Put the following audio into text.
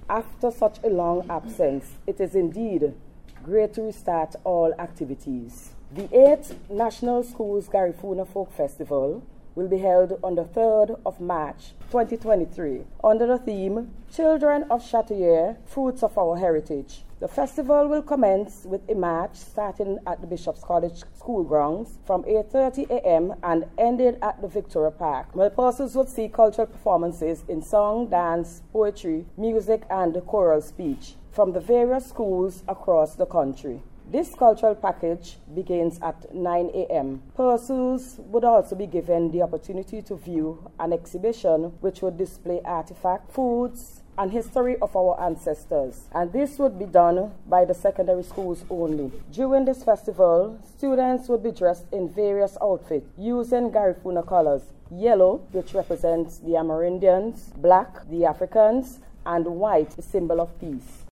After such a long absence, it is indeed great to restart all activities. The 8th National Schools Garifuna Folk Festival will be held on the 3rd of March 2023 under the theme Children of Chatouillet, Fruits of Our Heritage. The festival will commence with a march starting at the Bishop's College School grounds from 8:30 a.m. and ended at the Victoria Park, where persons would see cultural performances in song, dance, poetry, music, and choral speech from the various schools across the country. This cultural package begins at 9 a.m. Persons would also be given the opportunity to view an exhibition which would display artifacts, foods, and history of our ancestors. And this would be done by the secondary schools only. During this festival, students would be dressed in various outfits using Garifuna colors: yellow, which represents the Amerindians; black, the Africans; and white, the symbol of peace.